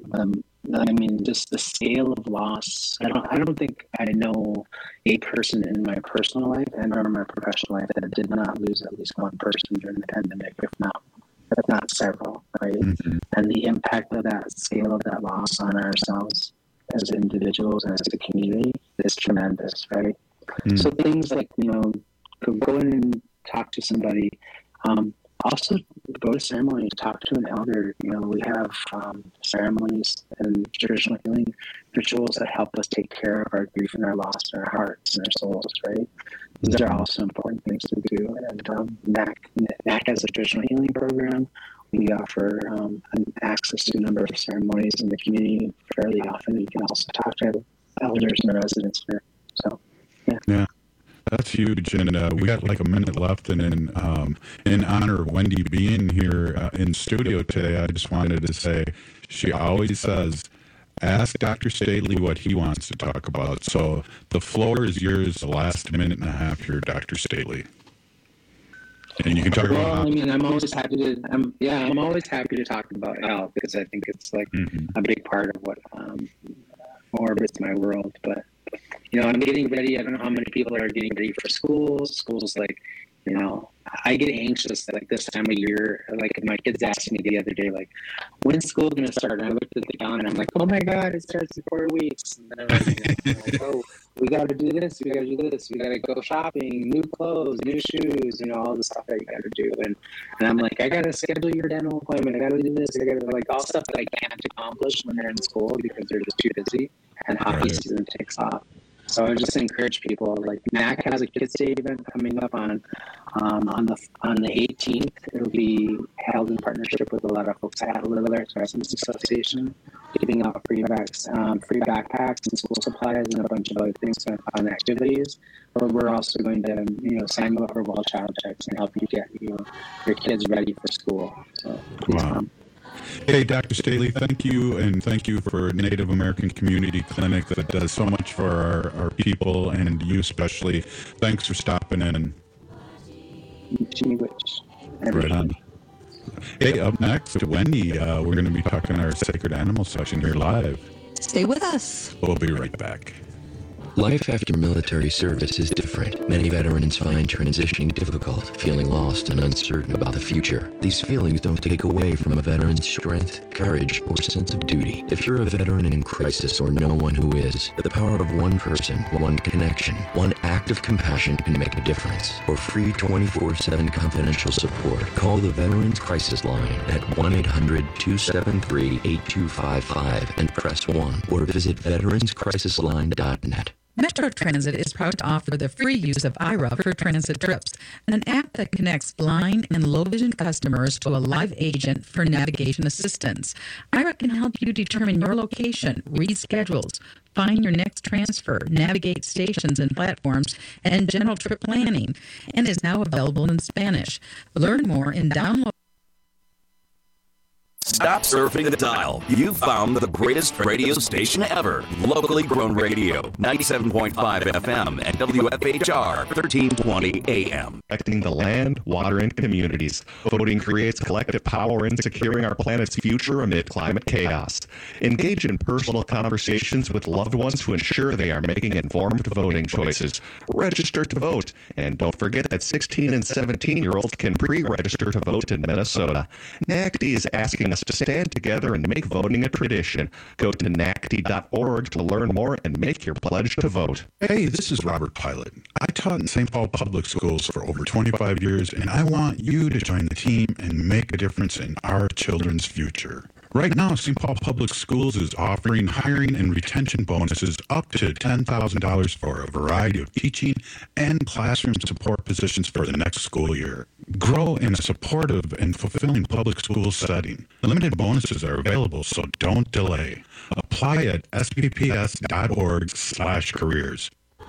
just the scale of loss. I don't think I know a person in my personal life and or my professional life that did not lose at least one person during the pandemic, if not several, right? Mm-hmm. And the impact of that scale of that loss on ourselves as individuals and as a community is tremendous, right? Mm-hmm. So things like, go in and talk to somebody. Also, go to ceremonies, talk to an elder. We have ceremonies and traditional healing rituals that help us take care of our grief and our loss in our hearts and our souls, right? These are also important things to do. And NAC has a traditional healing program. We offer access to a number of ceremonies in the community fairly often. You can also talk to elders and residents here. So, yeah. That's huge, and we got like a minute left, and in honor of Wendy being here in studio today, I just wanted to say, she always says, ask Dr. Stately what he wants to talk about. So the floor is yours, the last minute and a half here, Dr. Stately. And you can talk about. I'm always happy to talk about health because I think it's like a big part of what orbits my world, but. I'm getting ready. I don't know how many people are getting ready for schools. Schools, I get anxious like this time of year. Like my kids asked me the other day, like, when's school going to start? And I looked at the calendar and I'm like, oh my God, it starts in 4 weeks. And then I'm like, oh, we got to do this. We got to do this. We got to go shopping, new clothes, new shoes, all the stuff that you got to do. And I'm like, I got to schedule your dental appointment. I got to do this. I got to all stuff that I can't accomplish when they're in school because they're just too busy and hockey season takes off. So I just encourage people. Like NAC has a Kids Day event coming up on the 18th. It'll be held in partnership with a lot of folks at Little Arts Residents Association, giving out free backpacks and school supplies and a bunch of other things and fun activities. But we're also going to sign you up for well child checks and help you get your kids ready for school. So wow. Hey, Dr. Stately, thank you, and thank you for Native American Community Clinic that does so much for our people, and you especially. Thanks for stopping in. Right on. Hey, up next, Wendy, we're going to be talking our Sacred Animal section here live. Stay with us. We'll be right back. Life after military service is different. Many veterans find transitioning difficult, feeling lost and uncertain about the future. These feelings don't take away from a veteran's strength, courage, or sense of duty. If you're a veteran in crisis or know one who is, the power of one person, one connection, one act of compassion can make a difference. For free 24/7 confidential support, call the Veterans Crisis Line at 1-800-273-8255 and press 1, or visit veteranscrisisline.net. Metro Transit is proud to offer the free use of Aira for transit trips, an app that connects blind and low-vision customers to a live agent for navigation assistance. Aira can help you determine your location, read schedules, find your next transfer, navigate stations and platforms, and general trip planning, and is now available in Spanish. Learn more and download. Stop surfing the dial. You've found the greatest radio station ever. Locally grown radio. 97.5 FM and WFHR 1320 AM. Protecting the land, water, and communities. Voting creates collective power in securing our planet's future amid climate chaos. Engage in personal conversations with loved ones to ensure they are making informed voting choices. Register to vote. And don't forget that 16 and 17-year-olds can pre-register to vote in Minnesota. NACD is asking us to stand together and make voting a tradition. Go to NACD.org to learn more and make your pledge to vote. Hey, this is Robert Pilot. I taught in St. Paul Public Schools for over 25 years, and I want you to join the team and make a difference in our children's future. Right now, St. Paul Public Schools is offering hiring and retention bonuses up to $10,000 for a variety of teaching and classroom support positions for the next school year. Grow in a supportive and fulfilling public school setting. Limited bonuses are available, so don't delay. Apply at spps.org/careers.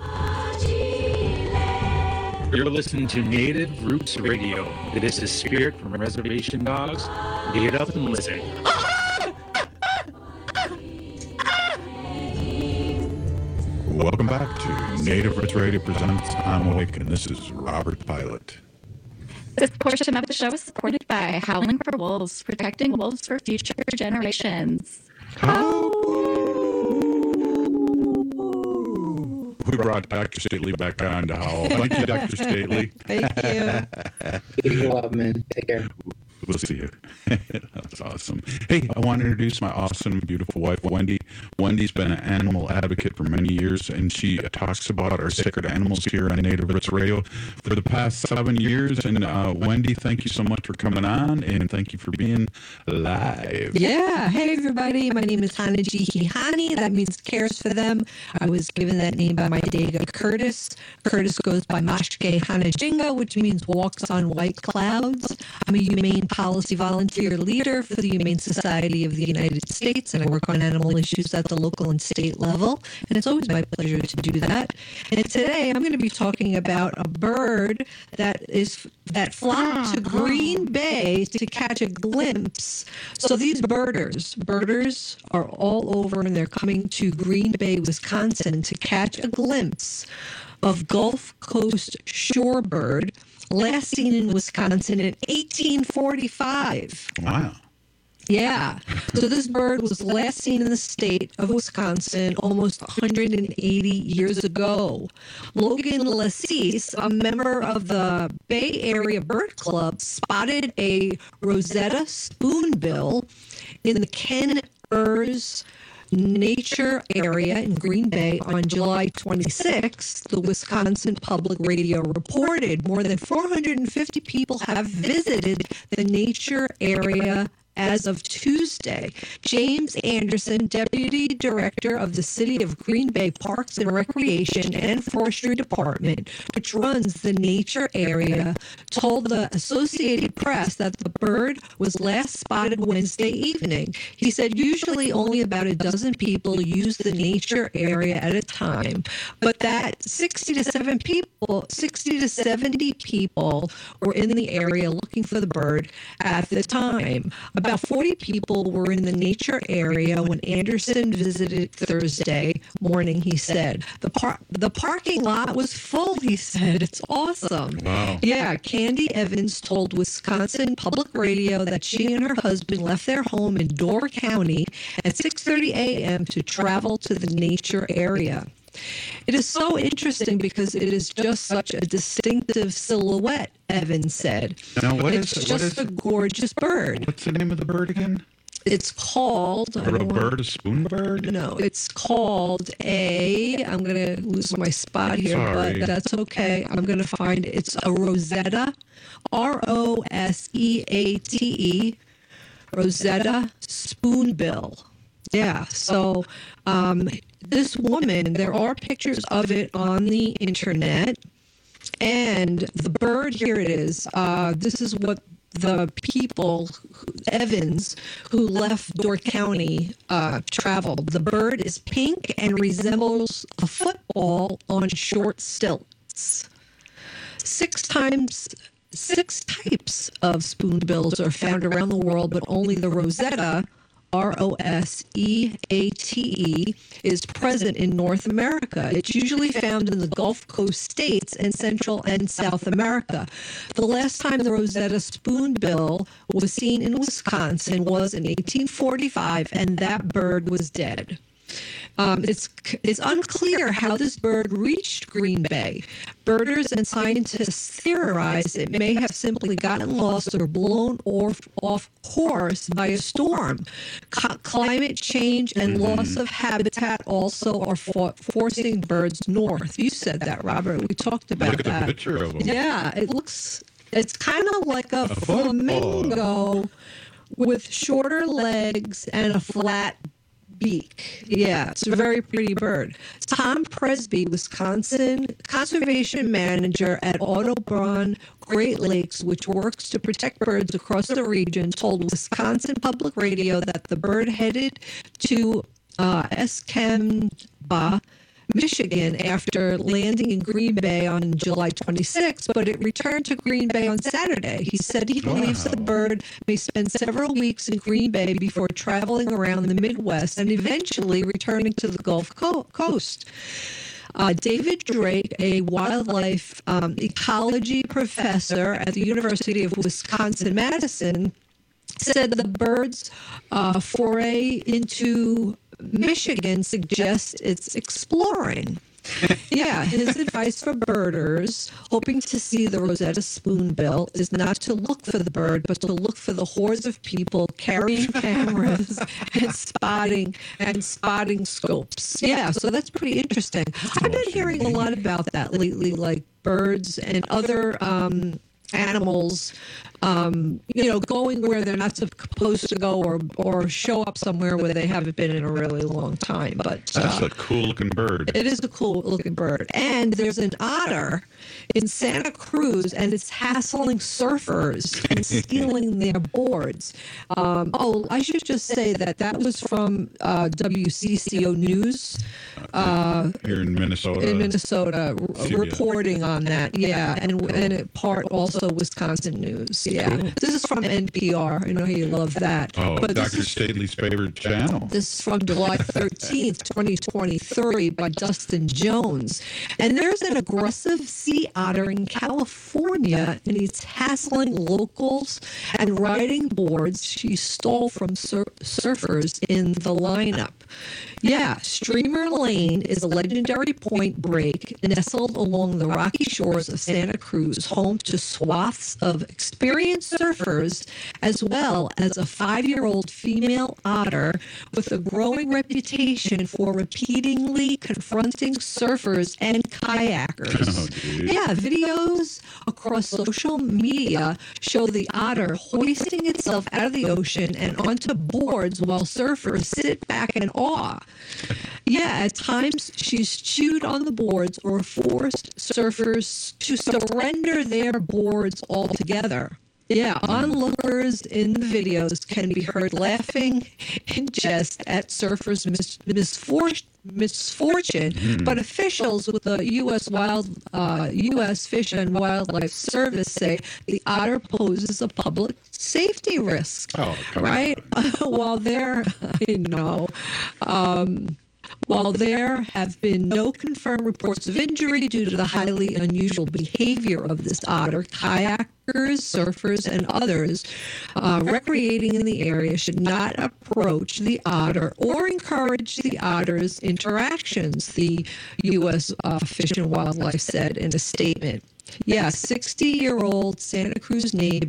You're listening to Native Roots Radio. This is Spirit from Reservation Dogs. Get up and listen. Welcome back to Native Roots Radio presents I'm Awake, and this is Robert Pilot. This portion of the show is supported by Howling for Wolves, protecting wolves for future generations. We brought Dr. Stately back on to howl. Thank you, Dr. Stately. Thank you. You're welcome, man. Take care. We'll see you. That's awesome. Hey, I want to introduce my awesome, beautiful wife, Wendy. Wendy's been an animal advocate for many years, and she talks about our sacred animals here on Native Roots Radio for the past 7 years. And Wendy, thank you so much for coming on, and thank you for being live. Yeah. Hey, everybody. My name is Hanaji Hihani. That means cares for them. I was given that name by my Dega Curtis. Curtis goes by Mashke Hanajinga, which means walks on white clouds. I'm a humane policy volunteer leader for the Humane Society of the United States, and I work on animal issues at the local and state level, and it's always my pleasure to do that. And today I'm going to be talking about a bird that flocked to Green Bay to catch a glimpse. So these birders are all over, and they're coming to Green Bay, Wisconsin to catch a glimpse of Gulf Coast shorebird, last seen in Wisconsin in 1845. Wow. Yeah. So this bird was last seen in the state of Wisconsin almost 180 years ago. Logan Lassis, a member of the Bay Area Bird Club, spotted a Rosetta spoonbill in the Ken Earls Nature area in Green Bay on July 26th. The Wisconsin Public Radio reported more than 450 people have visited the nature area as of Tuesday. James Anderson, Deputy Director of the City of Green Bay Parks and Recreation and Forestry Department, which runs the nature area, told the Associated Press that the bird was last spotted Wednesday evening. He said usually only about a dozen people use the nature area at a time, but that 60 to 70 people were in the area looking for the bird at the time. About 40 people were in the nature area when Anderson visited Thursday morning, he said. The parking lot was full, he said. It's awesome. Wow. Yeah, Candy Evans told Wisconsin Public Radio that she and her husband left their home in Door County at 6:30 a.m. to travel to the nature area. It is so interesting because it is just such a distinctive silhouette, Evans said. Now, it's just a gorgeous bird. What's the name of the bird again? It's called... A spoonbird? No, it's called I'm going to lose my spot here, Sorry. but that's okay. I'm going to find it. It's a Rosetta, Roseate, Rosetta spoonbill. Yeah, so... this woman, there are pictures of it on the internet, and the bird, here it is. This is what the people, Evans, who left Door County, traveled. The bird is pink and resembles a football on short stilts. Six types of spoonbills are found around the world, but only the Rosetta, Roseate, is present in North America. It's usually found in the Gulf Coast states and Central and South America. The last time the Rosetta spoonbill was seen in Wisconsin was in 1845, and that bird was dead. It's unclear how this bird reached Green Bay. Birders and scientists theorize it may have simply gotten lost or blown off course by a storm. Climate change and loss of habitat also are forcing birds north. You said that, Robert. We talked about Look at that. the picture of them. Yeah, it's kind of like a flamingo with shorter legs and a flat beak. Yeah, it's a very pretty bird. Tom Presby, Wisconsin conservation manager at Audubon Great Lakes, which works to protect birds across the region, told Wisconsin Public Radio that the bird headed to Escambia Michigan after landing in Green Bay on July 26, but it returned to Green Bay on Saturday. He said he believes the bird may spend several weeks in Green Bay before traveling around the Midwest and eventually returning to the Gulf Coast. David Drake, a wildlife ecology professor at the University of Wisconsin-Madison, said the bird's foray into Michigan suggests it's exploring. Yeah, his advice for birders hoping to see the Rosetta spoonbill is not to look for the bird, but to look for the hordes of people carrying cameras and spotting scopes. Yeah, so that's pretty interesting. I've been hearing a lot about that lately, like birds and other animals, going where they're not supposed to go or show up somewhere where they haven't been in a really long time. But that's a cool-looking bird. It is a cool-looking bird. And there's an otter in Santa Cruz, and it's hassling surfers and stealing their boards. I should just say that was from WCCO News. Here in Minnesota. Reporting on that. Yeah, and part also Wisconsin News. Yeah. Cool. This is from NPR. I know you love that. Oh, but Dr. Stately's favorite channel. This is from July 13th, 2023 by Dustin Jones. And there's an aggressive sea otter in California, and he's hassling locals and riding boards she stole from surfers in the lineup. Yeah, Streamer Lane is a legendary point break nestled along the rocky shores of Santa Cruz, home to swaths of experienced surfers, as well as a 5-year-old female otter with a growing reputation for repeatedly confronting surfers and kayakers. Videos across social media show the otter hoisting itself out of the ocean and onto boards while surfers sit back in awe. Yeah, at times she's chewed on the boards or forced surfers to surrender their boards altogether. Yeah, onlookers in the videos can be heard laughing in jest at surfers' misfortune, but officials with the U.S. Fish and Wildlife Service say the otter poses a public safety risk. Oh, right? While there have been no confirmed reports of injury due to the highly unusual behavior of this otter, kayakers, surfers, and others recreating in the area should not approach the otter or encourage the otter's interactions, the U.S. Fish and Wildlife said in a statement. Yeah, 60-year-old Santa Cruz native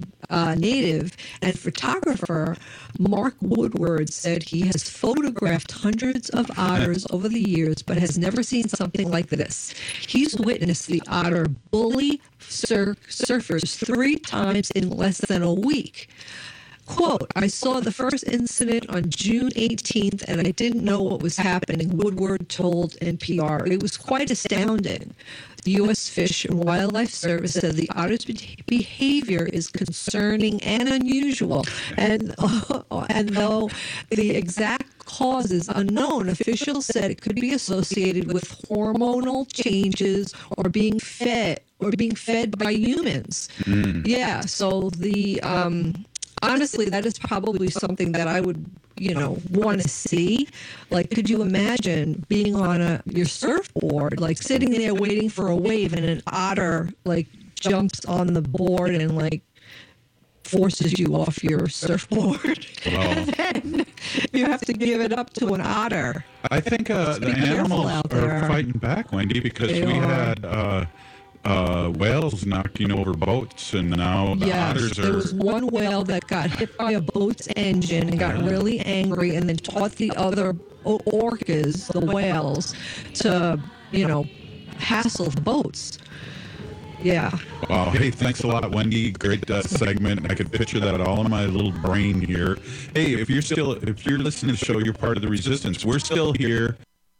and photographer Mark Woodward said he has photographed hundreds of otters over the years, but has never seen something like this. He's witnessed the otter bully surfers 3 times in less than a week. Quote, I saw the first incident on June 18th, and I didn't know what was happening, Woodward told NPR. It was quite astounding. The U.S. Fish and Wildlife Service said the otter's behavior is concerning and unusual, and though the exact cause is unknown, officials said it could be associated with hormonal changes or being fed by humans. Yeah, so the honestly, that is probably something that I would, want to see. Like, could you imagine being on your surfboard, like sitting there waiting for a wave, and an otter like jumps on the board and like forces you off your surfboard, and then you have to give it up to an otter. I think the animals are fighting back, Wendy, because we had whales knocking over boats, and now the otters are... There was one whale that got hit by a boat's engine and got really angry, and then taught the other orcas, the whales, to, hassle the boats. Yeah. Wow. Hey, thanks a lot, Wendy. Great segment. I could picture that all in my little brain here. Hey, if you're listening to the show, you're part of the resistance. We're still here.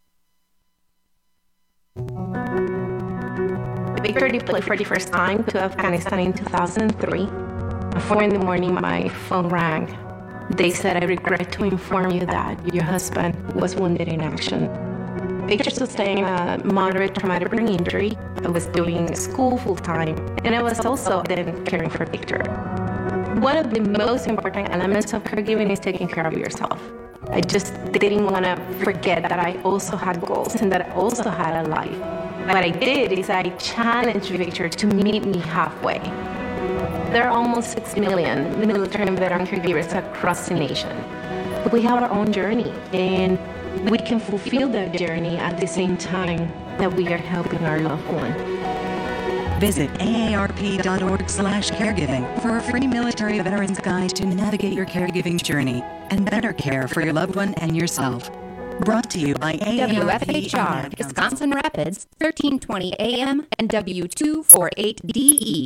Victor deployed for the first time to Afghanistan in 2003. At 4 in the morning, my phone rang. They said, I regret to inform you that your husband was wounded in action. Victor sustained a moderate traumatic brain injury. I was doing school full-time, and I was also then caring for Victor. One of the most important elements of caregiving is taking care of yourself. I just didn't want to forget that I also had goals and that I also had a life. What I did is I challenged Victor to meet me halfway. There are almost 6 million military and veteran caregivers across the nation. We have our own journey, and we can fulfill that journey at the same time that we are helping our loved one. Visit aarp.org/caregiving for a free military veterans guide to navigate your caregiving journey and better care for your loved one and yourself. Brought to you by WFHR, Wisconsin Rapids, 1320 AM and W248DE.